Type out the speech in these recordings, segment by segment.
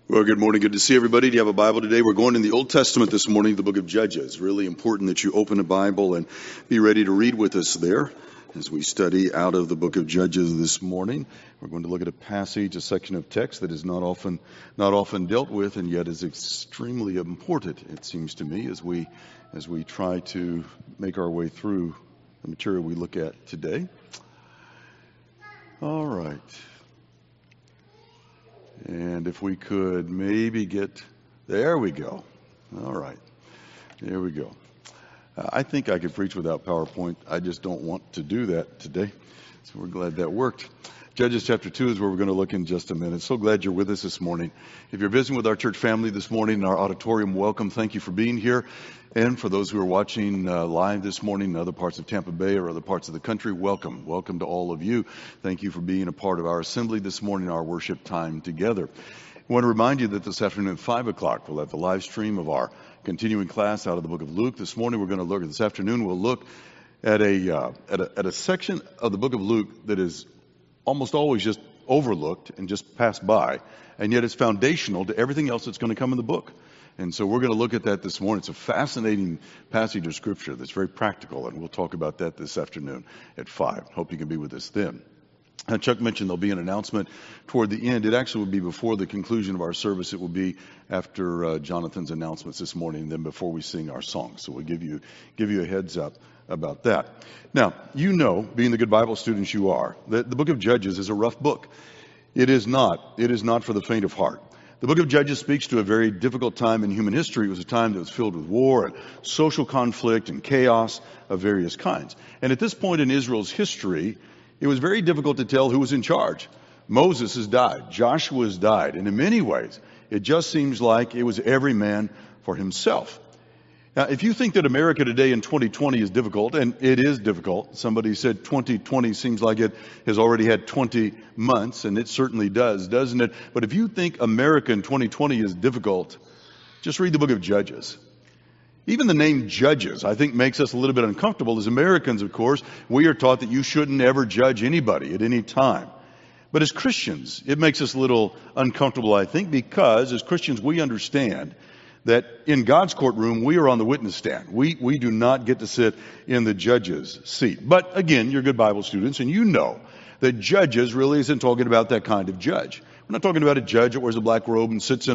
Well, good morning. Good to see everybody. Do you have a Bible today? We're going in the Old Testament this morning, the book of Judges. Really important that you open a Bible and be ready to read with us there as we study out of the book of Judges this morning. We're going to look at a passage, a section of text that is not often dealt with, and yet is extremely important, it seems to me, as we try to make our way through the material we look at today. All right. And if we could maybe there we go. All right. There we go. I think I could preach without PowerPoint. I just don't want to do that today. So we're glad that worked. Judges chapter 2 is where we're going to look in just a minute. So glad you're with us this morning. If you're visiting with our church family this morning in our auditorium, welcome. Thank you for being here. And for those who are watching live this morning in other parts of Tampa Bay or other parts of the country, welcome. Welcome to all of you. Thank you for being a part of our assembly this morning, our worship time together. I want to remind you that this afternoon at 5 o'clock, we'll have the live stream of our continuing class out of the book of Luke. This morning, this afternoon, we'll look at a section of the book of Luke that is almost always just overlooked and just passed by, and yet it's foundational to everything else that's going to come in the book. And so we're going to look at that this morning. It's a fascinating passage of Scripture that's very practical, and we'll talk about that this afternoon at 5. Hope you can be with us then. Chuck mentioned there'll be an announcement toward the end. It actually will be before the conclusion of our service. It will be after Jonathan's announcements this morning, and then before we sing our song. So we'll give you a heads up about that. Now, you know, being the good Bible students you are, that the book of Judges is a rough book. It is not for the faint of heart. The book of Judges speaks to a very difficult time in human history. It was a time that was filled with war and social conflict and chaos of various kinds. And at this point in Israel's history, it was very difficult to tell who was in charge. Moses has died. Joshua has died. And in many ways, it just seems like it was every man for himself. Now, if you think that America today in 2020 is difficult, and it is difficult, somebody said 2020 seems like it has already had 20 months, and it certainly does, doesn't it? But if you think America in 2020 is difficult, just read the book of Judges. Even the name Judges, I think, makes us a little bit uncomfortable. As Americans, of course, we are taught that you shouldn't ever judge anybody at any time. But as Christians, it makes us a little uncomfortable, I think, because as Christians, we understand that in God's courtroom, we are on the witness stand. We do not get to sit in the judge's seat. But again, you're good Bible students, and you know that Judges really isn't talking about that kind of judge. We're not talking about a judge that wears a black robe and sits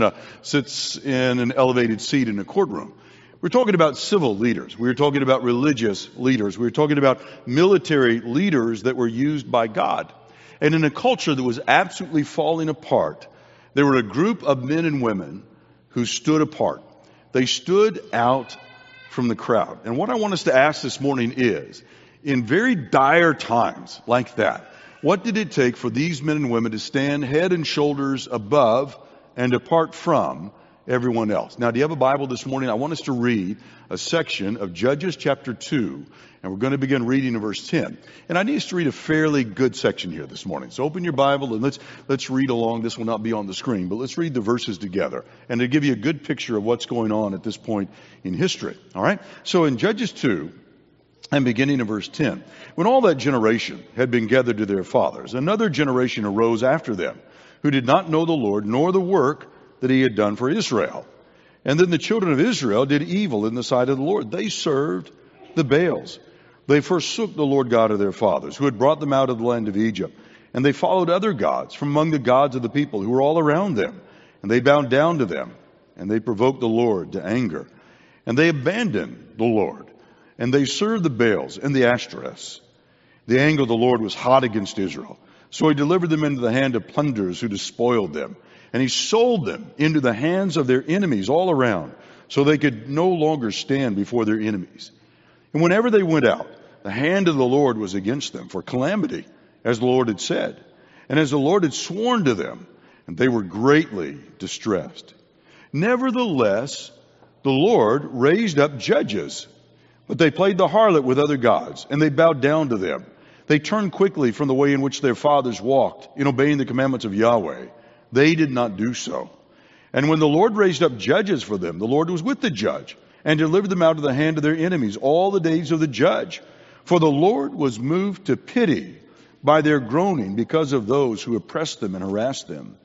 in an elevated seat in a courtroom. We're talking about civil leaders. We're talking about religious leaders. We're talking about military leaders that were used by God. And in a culture that was absolutely falling apart, there were a group of men and women who stood apart. They stood out from the crowd. And what I want us to ask this morning is, in very dire times like that, what did it take for these men and women to stand head and shoulders above and apart from everyone else? Now, do you have a Bible this morning? I want us to read a section of Judges chapter 2, and we're going to begin reading in verse 10. And I need us to read a fairly good section here this morning. So open your Bible and let's read along. This will not be on the screen, but let's read the verses together and to give you a good picture of what's going on at this point in history. All right? So in Judges 2, and beginning in verse 10, when all that generation had been gathered to their fathers, another generation arose after them, who did not know the Lord, nor the work that he had done for Israel. And then the children of Israel did evil in the sight of the Lord. They served the Baals. They forsook the Lord God of their fathers, who had brought them out of the land of Egypt. And they followed other gods from among the gods of the people who were all around them. And they bowed down to them, and they provoked the Lord to anger. And they abandoned the Lord, and they served the Baals and the Ashtoreths. The anger of the Lord was hot against Israel. So he delivered them into the hand of plunderers who despoiled them. And he sold them into the hands of their enemies all around, so they could no longer stand before their enemies. And whenever they went out, the hand of the Lord was against them for calamity, as the Lord had said, and as the Lord had sworn to them, and they were greatly distressed. Nevertheless, the Lord raised up judges, but they played the harlot with other gods, and they bowed down to them. They turned quickly from the way in which their fathers walked, in obeying the commandments of Yahweh. They did not do so. And when the Lord raised up judges for them, the Lord was with the judge and delivered them out of the hand of their enemies all the days of the judge. For the Lord was moved to pity by their groaning because of those who oppressed them and harassed them.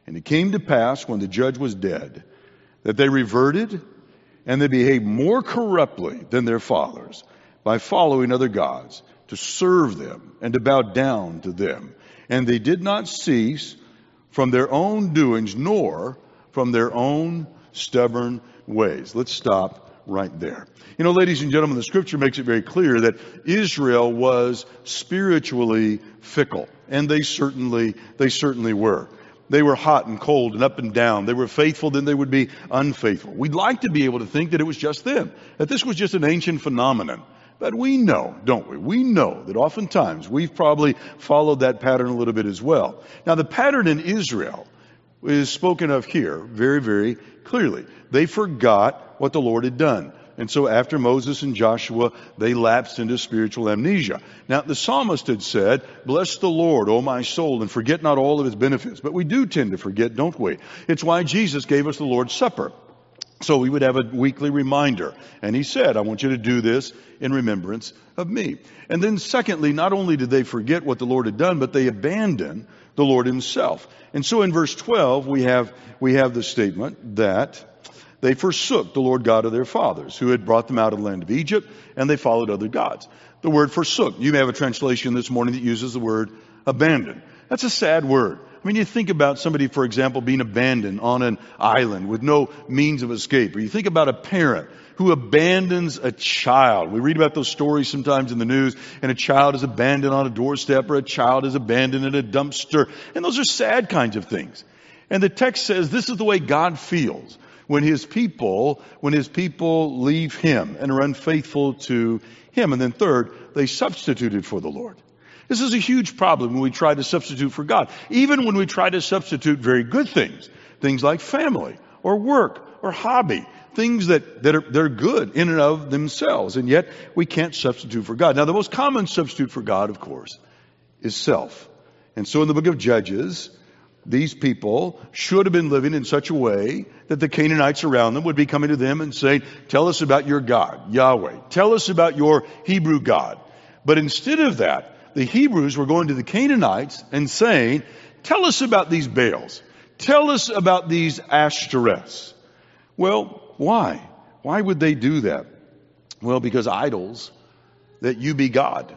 And it came to pass when the judge was dead that they reverted and they behaved more corruptly than their fathers by following other gods to serve them and to bow down to them. And they did not cease from their own doings nor from their own stubborn ways. Let's stop right there. You know, ladies and gentlemen, the scripture makes it very clear that Israel was spiritually fickle, and they certainly were. They were hot and cold and up and down. They were faithful, then they would be unfaithful. We'd like to be able to think that it was just them, that this was just an ancient phenomenon. But we know, don't we? We know that oftentimes we've probably followed that pattern a little bit as well. Now, the pattern in Israel is spoken of here very, very clearly. They forgot what the Lord had done. And so after Moses and Joshua, they lapsed into spiritual amnesia. Now, the psalmist had said, "Bless the Lord, O my soul, and forget not all of his benefits." But we do tend to forget, don't we? It's why Jesus gave us the Lord's Supper. So we would have a weekly reminder. And he said, "I want you to do this in remembrance of me." And then secondly, not only did they forget what the Lord had done, but they abandoned the Lord himself. And so in verse 12, we have the statement that they forsook the Lord God of their fathers, who had brought them out of the land of Egypt, and they followed other gods. The word forsook, you may have a translation this morning that uses the word abandon. That's a sad word. I mean, you think about somebody, for example, being abandoned on an island with no means of escape. Or you think about a parent who abandons a child. We read about those stories sometimes in the news, and a child is abandoned on a doorstep, or a child is abandoned in a dumpster. And those are sad kinds of things. And the text says this is the way God feels when his people leave him and are unfaithful to him. And then third, they substituted for the Lord. This is a huge problem when we try to substitute for God. Even when we try to substitute very good things like family or work or hobby, things they're good in and of themselves, and yet we can't substitute for God. Now, the most common substitute for God, of course, is self. And so in the book of Judges, these people should have been living in such a way that the Canaanites around them would be coming to them and saying, "Tell us about your God, Yahweh. Tell us about your Hebrew God." But instead of that, the Hebrews were going to the Canaanites and saying, "Tell us about these Baals. Tell us about these Ashtoreths." Well, why? Why would they do that? Well, because idols, that you be God.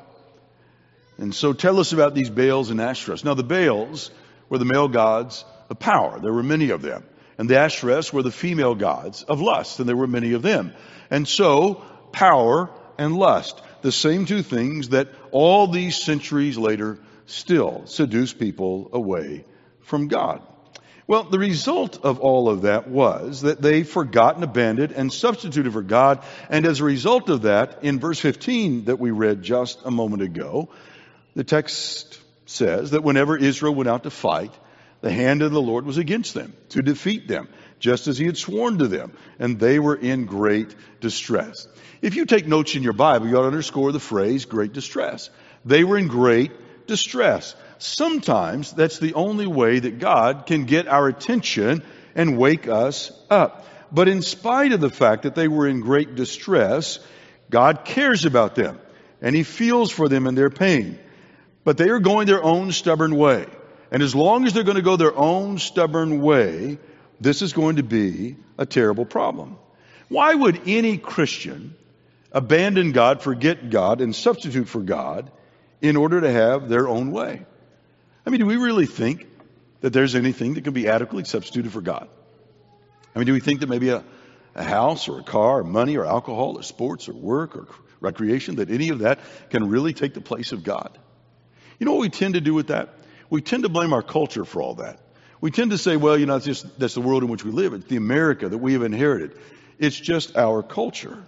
And so tell us about these Baals and Ashtoreths. Now, the Baals were the male gods of power. There were many of them. And the Ashtoreths were the female gods of lust, and there were many of them. And so, power and lust, the same two things that all these centuries later still seduce people away from God. Well, the result of all of that was that they forgot and abandoned and substituted for God. And as a result of that, in verse 15 that we read just a moment ago, the text says that whenever Israel went out to fight, the hand of the Lord was against them to defeat them, just as he had sworn to them, and they were in great distress. If you take notes in your Bible, you ought to underscore the phrase great distress. They were in great distress. Sometimes that's the only way that God can get our attention and wake us up. But in spite of the fact that they were in great distress, God cares about them, and he feels for them in their pain. But they are going their own stubborn way. And as long as they're going to go their own stubborn way, this is going to be a terrible problem. Why would any Christian abandon God, forget God, and substitute for God in order to have their own way? I mean, do we really think that there's anything that can be adequately substituted for God? I mean, do we think that maybe a house or a car or money or alcohol or sports or work or recreation, that any of that can really take the place of God? You know what we tend to do with that? We tend to blame our culture for all that. We tend to say, well, you know, that's the world in which we live. It's the America that we have inherited. It's just our culture.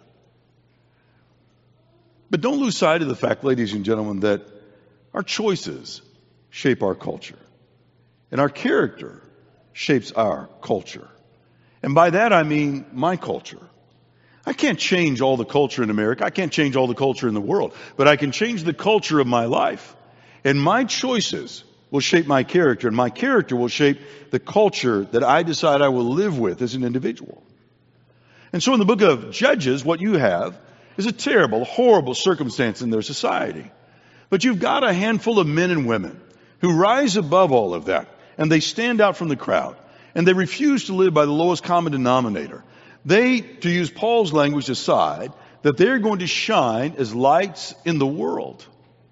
But don't lose sight of the fact, ladies and gentlemen, that our choices shape our culture. And our character shapes our culture. And by that I mean my culture. I can't change all the culture in America. I can't change all the culture in the world. But I can change the culture of my life. And my choices will shape my character, and my character will shape the culture that I decide I will live with as an individual. And so in the book of Judges, what you have is a terrible, horrible circumstance in their society. But you've got a handful of men and women who rise above all of that, and they stand out from the crowd, and they refuse to live by the lowest common denominator. They, to use Paul's language, decide that they're going to shine as lights in the world.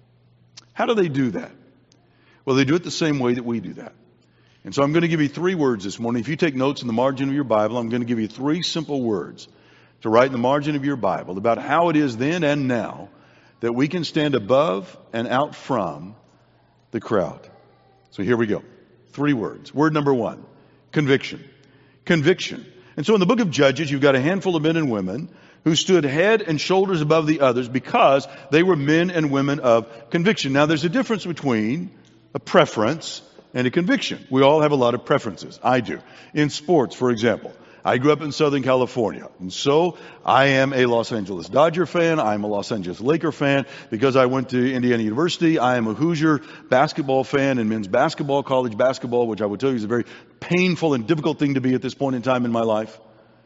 How do they do that? Well, they do it the same way that we do that. And so I'm going to give you 3 words this morning. If you take notes in the margin of your Bible, I'm going to give you 3 simple words to write in the margin of your Bible about how it is then and now that we can stand above and out from the crowd. So here we go. 3 words. Word number 1, conviction. Conviction. And so in the book of Judges, you've got a handful of men and women who stood head and shoulders above the others because they were men and women of conviction. Now, there's a difference between a preference and a conviction. We all have a lot of preferences. I do. In sports, for example, I grew up in Southern California, and so I am a Los Angeles Dodger fan. I'm a Los Angeles Laker fan. Because I went to Indiana University, I am a Hoosier basketball fan and men's basketball, college basketball, which I would tell you is a very painful and difficult thing to be at this point in time in my life.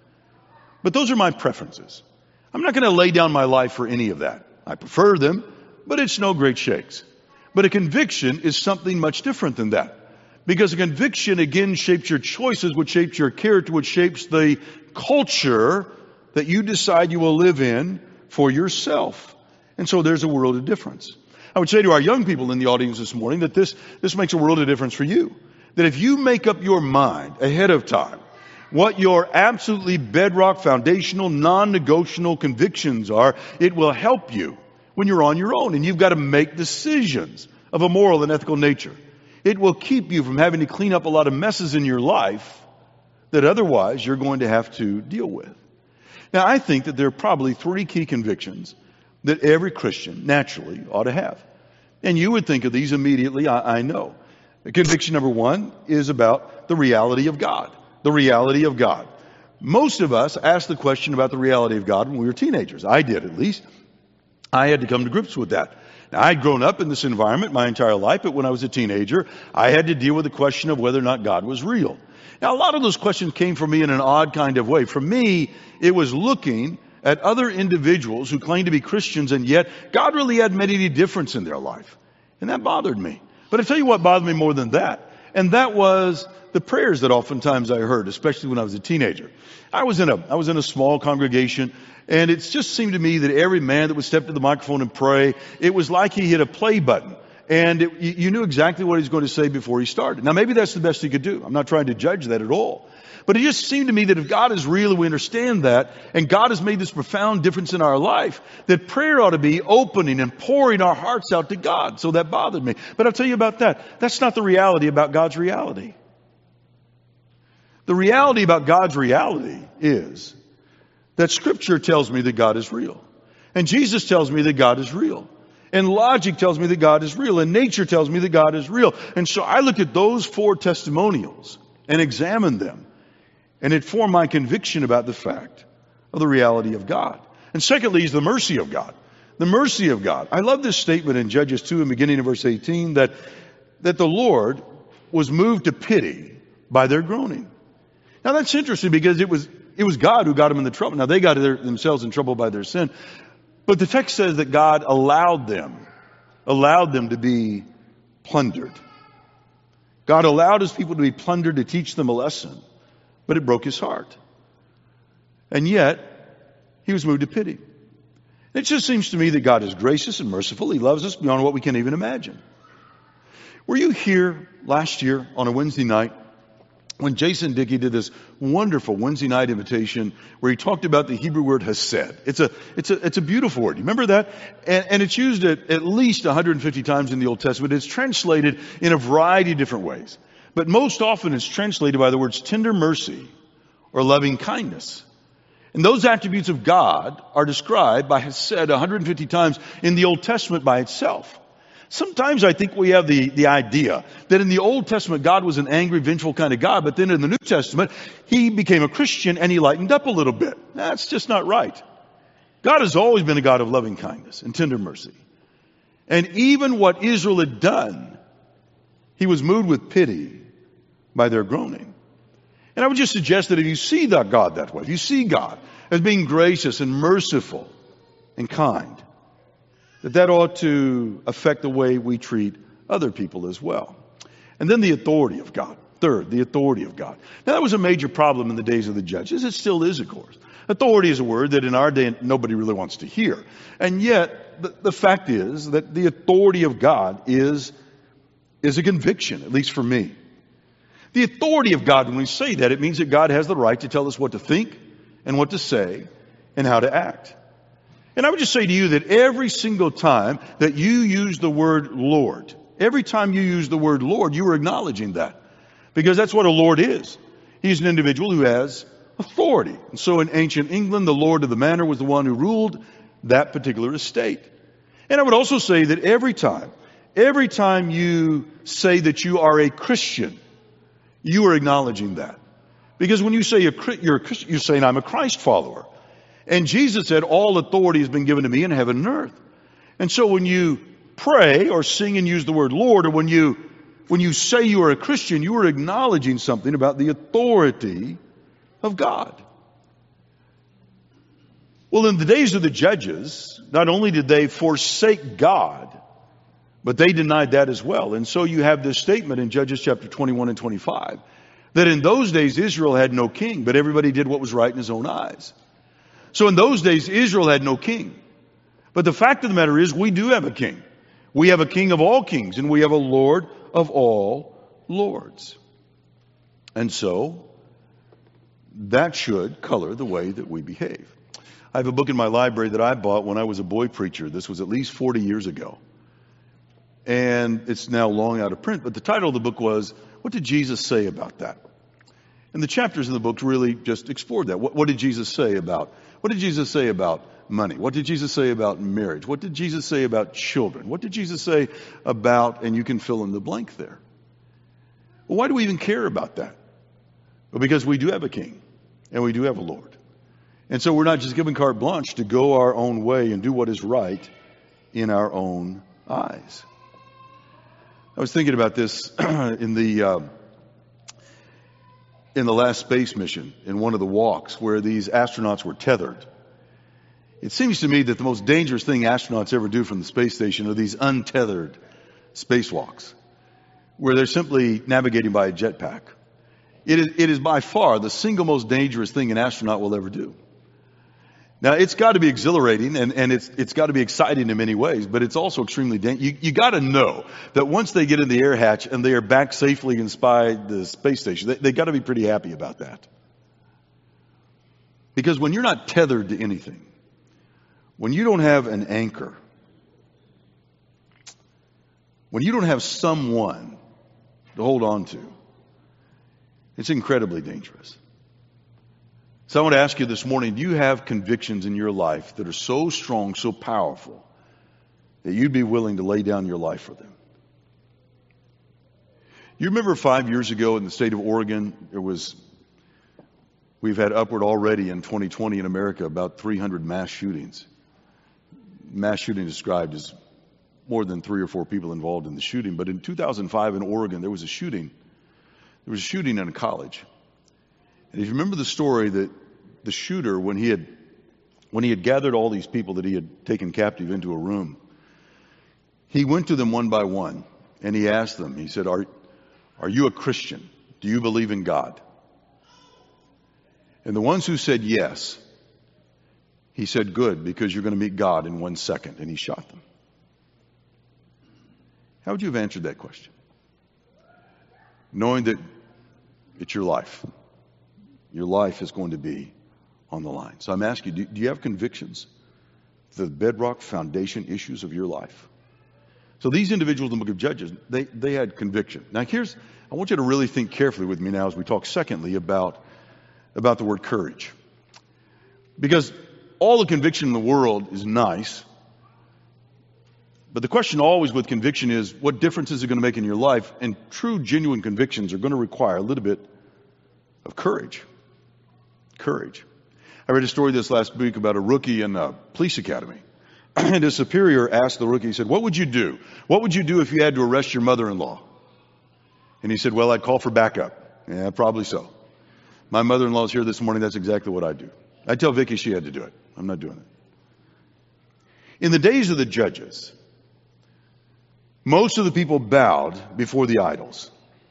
But those are my preferences. I'm not going to lay down my life for any of that. I prefer them, but it's no great shakes. But a conviction is something much different than that. Because a conviction, again, shapes your choices, which shapes your character, which shapes the culture that you decide you will live in for yourself. And so there's a world of difference. I would say to our young people in the audience this morning that this makes a world of difference for you. That if you make up your mind ahead of time what your absolutely bedrock, foundational, non-negotiable convictions are, it will help you when you're on your own and you've got to make decisions of a moral and ethical nature. It will keep you from having to clean up a lot of messes in your life that otherwise you're going to have to deal with. Now, I think that there are probably 3 key convictions that every Christian naturally ought to have. And you would think of these immediately, I know. Conviction number 1 is about the reality of God. The reality of God. Most of us asked the question about the reality of God when we were teenagers. I did, at least. I had to come to grips with that. Now, I'd grown up in this environment my entire life, but when I was a teenager, I had to deal with the question of whether or not God was real. Now, a lot of those questions came from me in an odd kind of way. For me, it was looking at other individuals who claimed to be Christians, and yet God really hadn't made any difference in their life. And that bothered me. But I tell you what bothered me more than that. And that was the prayers that oftentimes I heard, especially when I was a teenager. I was in a small congregation, and it just seemed to me that every man that would step to the microphone and pray, it was like he hit a play button. And you knew exactly what he was going to say before he started. Now, maybe that's the best he could do. I'm not trying to judge that at all. But it just seemed to me that if God is real and we understand that, and God has made this profound difference in our life, that prayer ought to be opening and pouring our hearts out to God. So that bothered me. But I'll tell you about that. That's not the reality about God's reality. The reality about God's reality is that Scripture tells me that God is real. And Jesus tells me that God is real. And logic tells me that God is real. And nature tells me that God is real. And so I look at those 4 testimonials and examine them. And it formed my conviction about the fact of the reality of God. And secondly is the mercy of God. The mercy of God. I love this statement in Judges 2 and beginning of verse 18 that the Lord was moved to pity by their groaning. Now that's interesting because it was God who got them in the trouble. Now they got themselves in trouble by their sin. But the text says that God allowed them to be plundered. God allowed his people to be plundered to teach them a lesson. But it broke his heart. And yet, he was moved to pity. It just seems to me that God is gracious and merciful. He loves us beyond what we can even imagine. Were you here last year on a Wednesday night when Jason Dickey did this wonderful Wednesday night invitation where he talked about the Hebrew word hesed? It's a beautiful word. You remember that? And it's used at least 150 times in the Old Testament. It's translated in a variety of different ways. But most often it's translated by the words tender mercy or loving kindness. And those attributes of God are described by hesed 150 times in the Old Testament by itself. Sometimes I think we have the idea that in the Old Testament God was an angry, vengeful kind of God, but then in the New Testament he became a Christian and he lightened up a little bit. That's just not right. God has always been a God of loving kindness and tender mercy. And even what Israel had done, he was moved with pity by their groaning. And I would just suggest that if you see that God that way, if you see God as being gracious and merciful and kind, that ought to affect the way we treat other people as well. And then the authority of God. Third, the authority of God. Now, that was a major problem in the days of the judges. It still is, of course. Authority is a word that in our day nobody really wants to hear. And yet, the fact is that the authority of God is a conviction, at least for me. The authority of God, when we say that, it means that God has the right to tell us what to think and what to say and how to act. And I would just say to you that every single time that you use the word Lord, every time you use the word Lord, you are acknowledging that. Because that's what a lord is. He's an individual who has authority. And so in ancient England, the lord of the manor was the one who ruled that particular estate. And I would also say that every time you say that you are a Christian, you are acknowledging that. Because when you say you're a Christian, you're saying I'm a Christ follower. And Jesus said, all authority has been given to me in heaven and earth. And so when you pray or sing and use the word Lord, or when you say you are a Christian, you are acknowledging something about the authority of God. Well, in the days of the judges, not only did they forsake God, but they denied that as well. And so you have this statement in Judges chapter 21 and 25, that in those days Israel had no king, but everybody did what was right in his own eyes. So in those days Israel had no king. But the fact of the matter is we do have a king. We have a king of all kings, and we have a Lord of all lords. And so that should color the way that we behave. I have a book in my library that I bought when I was a boy preacher. This was at least 40 years ago. And it's now long out of print. But the title of the book was, What Did Jesus Say About That? And the chapters in the book really just explored that. What did Jesus say about? What did Jesus say about money? What did Jesus say about marriage? What did Jesus say about children? What did Jesus say about, and you can fill in the blank there. Well, why do we even care about that? Well, because we do have a king and we do have a Lord. And so we're not just given carte blanche to go our own way and do what is right in our own eyes. I was thinking about this in the last space mission, in one of the walks where these astronauts were tethered. It seems to me that the most dangerous thing astronauts ever do from the space station are these untethered spacewalks, where they're simply navigating by a jetpack. It is by far the single most dangerous thing an astronaut will ever do. Now, it's got to be exhilarating and it's got to be exciting in many ways, but it's also extremely dangerous. You got to know that once they get in the air hatch and they are back safely inside the space station, they got to be pretty happy about that. Because when you're not tethered to anything, when you don't have an anchor, when you don't have someone to hold on to, it's incredibly dangerous. So I want to ask you this morning, do you have convictions in your life that are so strong, so powerful, that you'd be willing to lay down your life for them? You remember 5 years ago in the state of Oregon, we've had upward already in 2020 in America about 300 mass shootings. Mass shooting described as more than 3 or 4 people involved in the shooting. But in 2005 in Oregon, there was a shooting. There was a shooting in a college. And if you remember the story, that the shooter, when he had gathered all these people that he had taken captive into a room, he went to them one by one and he asked them, he said, are you a Christian? Do you believe in God? And the ones who said yes, he said, good, because you're going to meet God in 1 second. And he shot them. How would you have answered that question? Knowing that it's your life. Your life is going to be on the line. So I'm asking you, do you have convictions? The bedrock foundation issues of your life. So these individuals in the book of Judges, they had conviction. Now I want you to really think carefully with me now as we talk secondly about the word courage. Because all the conviction in the world is nice. But the question always with conviction is, what difference is it going to make in your life? And true, genuine convictions are going to require a little bit of courage. Courage. I read a story this last week about a rookie in a police academy. And his superior asked the rookie, he said, what would you do? What would you do if you had to arrest your mother-in-law? And he said, well, I'd call for backup. Yeah, probably so. My mother-in-law's here this morning. That's exactly what I'd do. I'd tell Vicki she had to do it. I'm not doing it. In the days of the judges, most of the people bowed before the idols.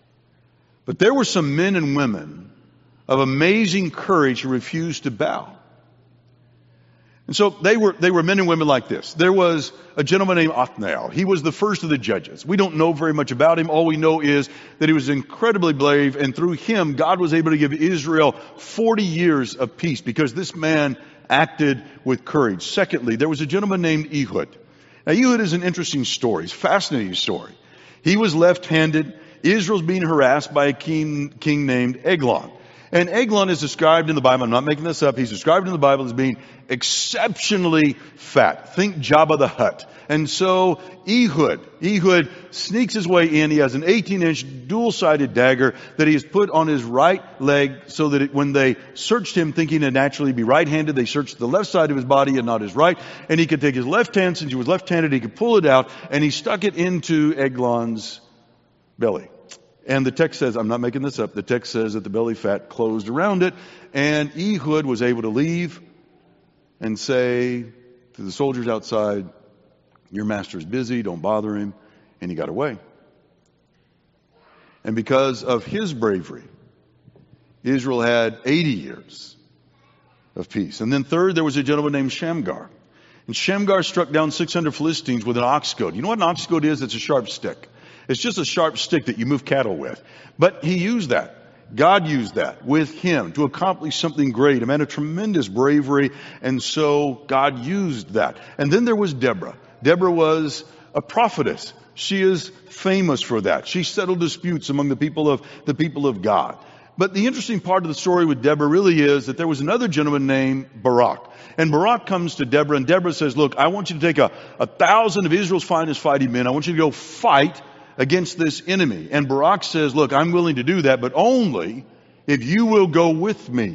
But there were some men and women of amazing courage who refused to bow. And so they were men and women like this. There was a gentleman named Othniel. He was the first of the judges. We don't know very much about him. All we know is that he was incredibly brave, and through him, God was able to give Israel 40 years of peace because this man acted with courage. Secondly, there was a gentleman named Ehud. Now, Ehud is an interesting story. It's a fascinating story. He was left-handed. Israel's being harassed by a king named Eglon. And Eglon is described in the Bible, I'm not making this up, he's described in the Bible as being exceptionally fat. Think Jabba the Hutt. And so Ehud sneaks his way in. He has an 18-inch dual-sided dagger that he has put on his right leg so that when they searched him, thinking to naturally be right-handed, they searched the left side of his body and not his right. And he could take his left hand, since he was left-handed, he could pull it out, and he stuck it into Eglon's belly. And the text says, I'm not making this up, the text says that the belly fat closed around it, and Ehud was able to leave and say to the soldiers outside, your master's busy, don't bother him, and he got away. And because of his bravery, Israel had 80 years of peace. And then third, there was a gentleman named Shamgar. And Shamgar struck down 600 Philistines with an ox goad. You know what an ox goad is? It's a sharp stick. It's just a sharp stick that you move cattle with. But he used that. God used that with him to accomplish something great. A man of tremendous bravery. And so God used that. And then there was Deborah. Deborah was a prophetess. She is famous for that. She settled disputes among the people of God. But the interesting part of the story with Deborah really is that there was another gentleman named Barak. And Barak comes to Deborah, and Deborah says, look, I want you to take 1,000 of Israel's finest fighting men. I want you to go fight against this enemy. And Barak says, look, I'm willing to do that, but only if you will go with me.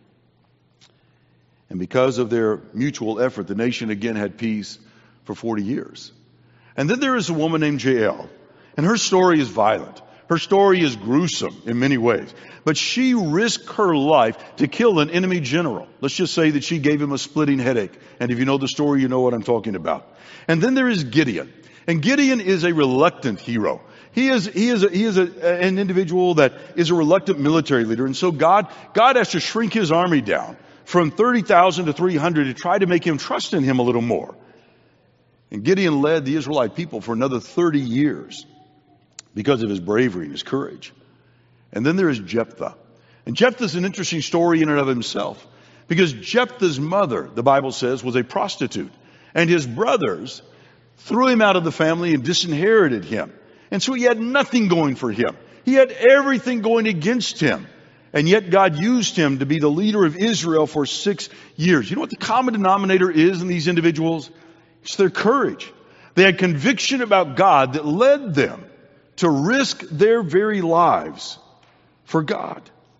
And because of their mutual effort, the nation again had peace for 40 years. And then there is a woman named Jael, and her story is violent. Her story is gruesome in many ways. But she risked her life to kill an enemy general. Let's just say that she gave him a splitting headache. And if you know the story, you know what I'm talking about. And then there is Gideon. And Gideon is a reluctant hero. He is an individual that is a reluctant military leader. And so God has to shrink his army down from 30,000 to 300 to try to make him trust in him a little more. And Gideon led the Israelite people for another 30 years because of his bravery and his courage. And then there is Jephthah. And Jephthah is an interesting story in and of himself, because Jephthah's mother, the Bible says, was a prostitute. And his brothers threw him out of the family and disinherited him. And so he had nothing going for him. He had everything going against him. And yet God used him to be the leader of Israel for 6 years. You know what the common denominator is in these individuals? It's their courage. They had conviction about God that led them to risk their very lives for God.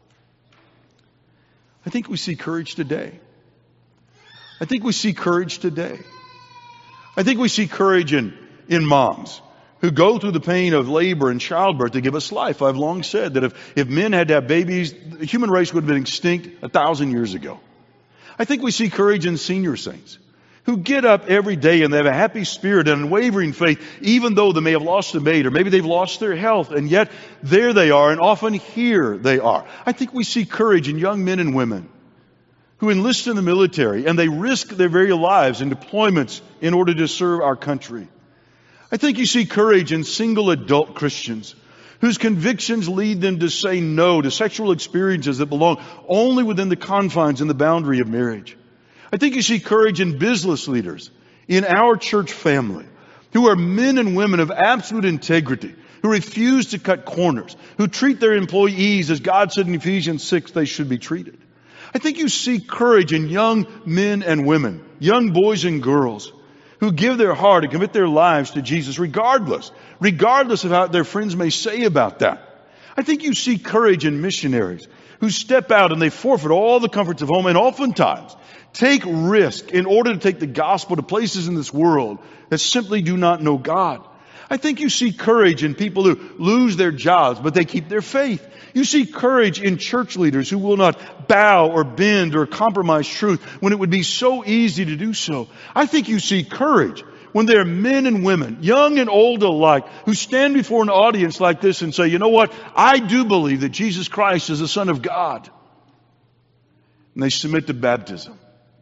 I think we see courage today. I think we see courage today. I think we see courage in moms who go through the pain of labor and childbirth to give us life. I've long said that if men had to have babies, the human race would have been extinct 1,000 years ago. I think we see courage in senior saints who get up every day and they have a happy spirit and unwavering faith, even though they may have lost a mate or maybe they've lost their health, and yet there they are, and often here they are. I think we see courage in young men and women who enlist in the military and they risk their very lives in deployments in order to serve our country. I think you see courage in single adult Christians whose convictions lead them to say no to sexual experiences that belong only within the confines and the boundary of marriage. I think you see courage in business leaders in our church family who are men and women of absolute integrity, who refuse to cut corners, who treat their employees as God said in Ephesians 6 they should be treated. I think you see courage in young men and women, young boys and girls who give their heart and commit their lives to Jesus regardless of how their friends may say about that. I think you see courage in missionaries who step out and they forfeit all the comforts of home and oftentimes take risk in order to take the gospel to places in this world that simply do not know God. I think you see courage in people who lose their jobs, but they keep their faith. You see courage in church leaders who will not bow or bend or compromise truth when it would be so easy to do so. I think you see courage when there are men and women, young and old alike, who stand before an audience like this and say, you know what? I do believe that Jesus Christ is the Son of God. And they submit to baptism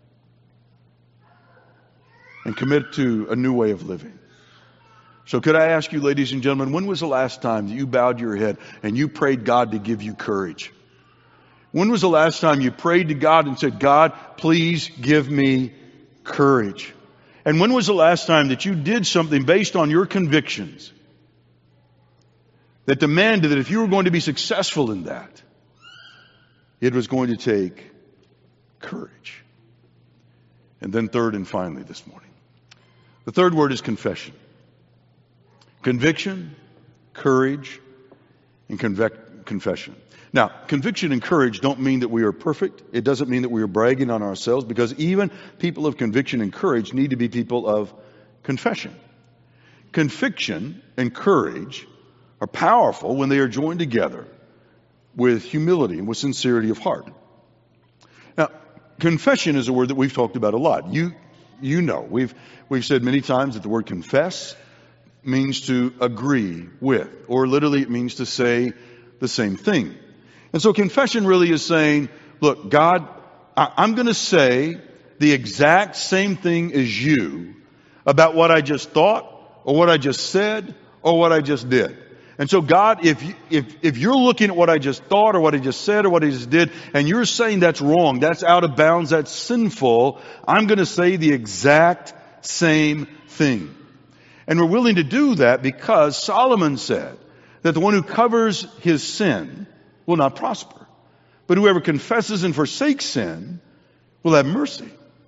and commit to a new way of living. So could I ask you, ladies and gentlemen, when was the last time that you bowed your head and you prayed God to give you courage? When was the last time you prayed to God and said, God, please give me courage? And when was the last time that you did something based on your convictions that demanded that if you were going to be successful in that, it was going to take courage? And then third and finally this morning, the third word is confession. Conviction, courage, and confession. Now, conviction and courage don't mean that we are perfect. It doesn't mean that we are bragging on ourselves, because even people of conviction and courage need to be people of confession. Conviction and courage are powerful when they are joined together with humility and with sincerity of heart. Now, confession is a word that we've talked about a lot. You know, we've said many times that the word confess means to agree with, or literally it means to say the same thing. And so confession really is saying, look, God, I'm going to say the exact same thing as you about what I just thought, or what I just said, or what I just did. And so God, if you're looking at what I just thought, or what I just said, or what I just did, and you're saying that's wrong, that's out of bounds, that's sinful, I'm going to say the exact same thing. And we're willing to do that because Solomon said that the one who covers his sin will not prosper, but whoever confesses and forsakes sin will have mercy.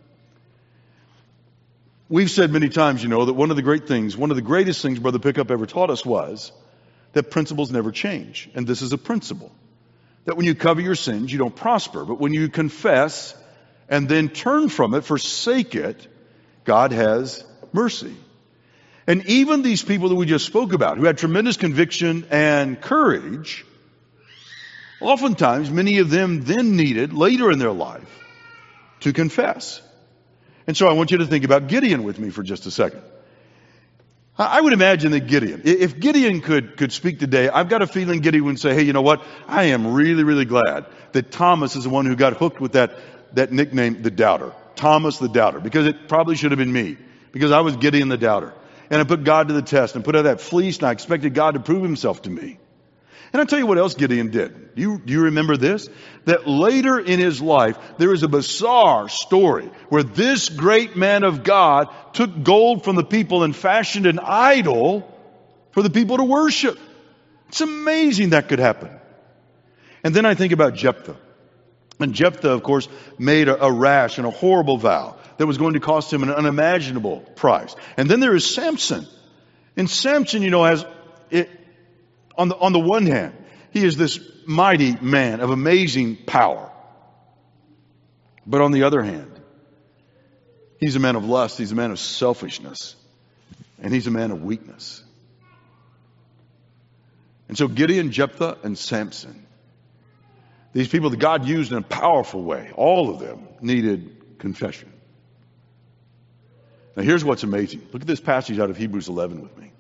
We've said many times, you know, that one of the greatest things Brother Pickup ever taught us was that principles never change. And this is a principle. That when you cover your sins, you don't prosper. But when you confess and then turn from it, forsake it, God has mercy. And even these people that we just spoke about, who had tremendous conviction and courage, oftentimes many of them then needed, later in their life, to confess. And so I want you to think about Gideon with me for just a second. I would imagine that Gideon, if Gideon could speak today, I've got a feeling Gideon would say, hey, you know what? I am really, really glad that Thomas is the one who got hooked with that nickname, the Doubter. Thomas the Doubter. Because it probably should have been me. Because I was Gideon the Doubter. And I put God to the test and put out that fleece, and I expected God to prove himself to me. And I'll tell you what else Gideon did. Do you remember this? That later in his life, there is a bizarre story where this great man of God took gold from the people and fashioned an idol for the people to worship. It's amazing that could happen. And then I think about Jephthah. And Jephthah, of course, made a rash and a horrible vow that was going to cost him an unimaginable price. And then there is Samson. And Samson, you know, has it, on the one hand, he is this mighty man of amazing power. But on the other hand, he's a man of lust, he's a man of selfishness, and he's a man of weakness. And so Gideon, Jephthah, and Samson, these people that God used in a powerful way, all of them needed confession. Now here's what's amazing. Look at this passage out of Hebrews 11 with me.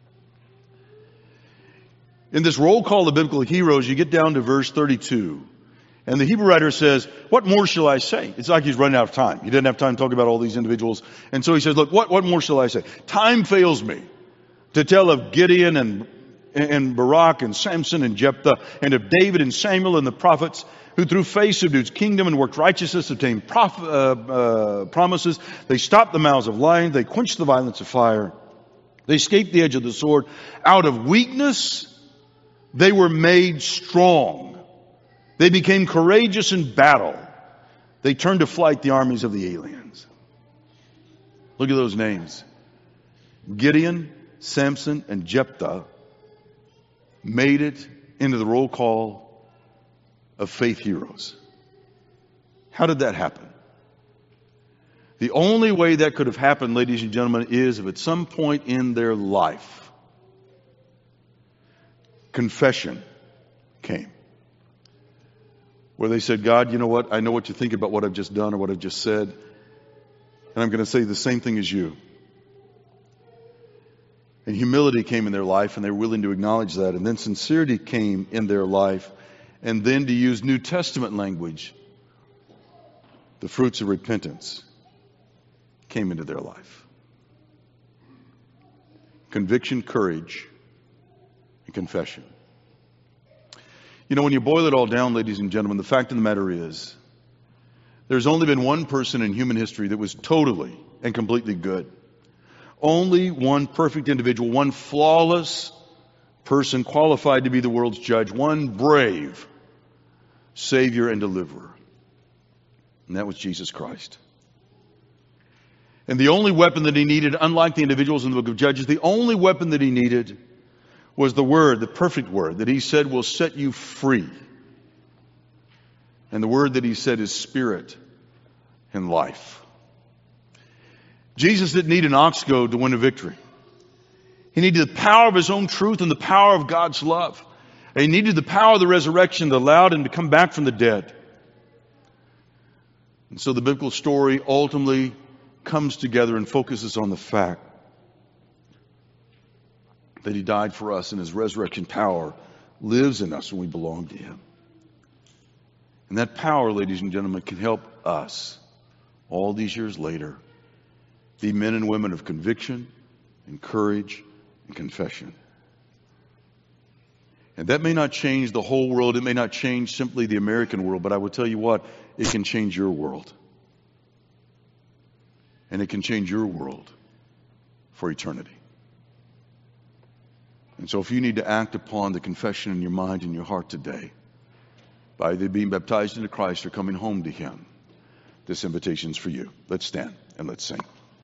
In this roll call of biblical heroes, you get down to verse 32. And the Hebrew writer says, what more shall I say? It's like he's running out of time. He didn't have time to talk about all these individuals. And so he says, look, what more shall I say? Time fails me to tell of Gideon and Barak and Samson and Jephthah, and of David and Samuel and the prophets, who through faith subdued his kingdom and worked righteousness, obtained promises. They stopped the mouths of lions. They quenched the violence of fire. They escaped the edge of the sword. Out of weakness, they were made strong. They became courageous in battle. They turned to flight the armies of the aliens. Look at those names. Gideon, Samson, and Jephthah made it into the roll call of faith heroes. How did that happen? The only way that could have happened, ladies and gentlemen, is if at some point in their life, confession came. Where they said, God, you know what? I know what you think about what I've just done or what I've just said. And I'm going to say the same thing as you. And humility came in their life, and they were willing to acknowledge that. And then sincerity came in their life. And then, to use New Testament language, the fruits of repentance came into their life. Conviction, courage, and confession. You know, when you boil it all down, ladies and gentlemen, the fact of the matter is, there's only been one person in human history that was totally and completely good. Only one perfect individual, one flawless person qualified to be the world's judge, one brave Savior and deliverer. And that was Jesus Christ. And the only weapon that he needed, unlike the individuals in the book of Judges, the only weapon that he needed was the word, the perfect word that he said will set you free. And the word that he said is spirit and life. Jesus didn't need an ox goad to win a victory. He needed the power of his own truth and the power of God's love. And he needed the power of the resurrection that allowed him to come back from the dead. And so the biblical story ultimately comes together and focuses on the fact that he died for us and his resurrection power lives in us when we belong to him. And that power, ladies and gentlemen, can help us all these years later be men and women of conviction and courage and confession. And that may not change the whole world. It may not change simply the American world, but I will tell you what, it can change your world. And it can change your world for eternity. And so if you need to act upon the confession in your mind and your heart today, by either being baptized into Christ or coming home to him, this invitation is for you. Let's stand and let's sing.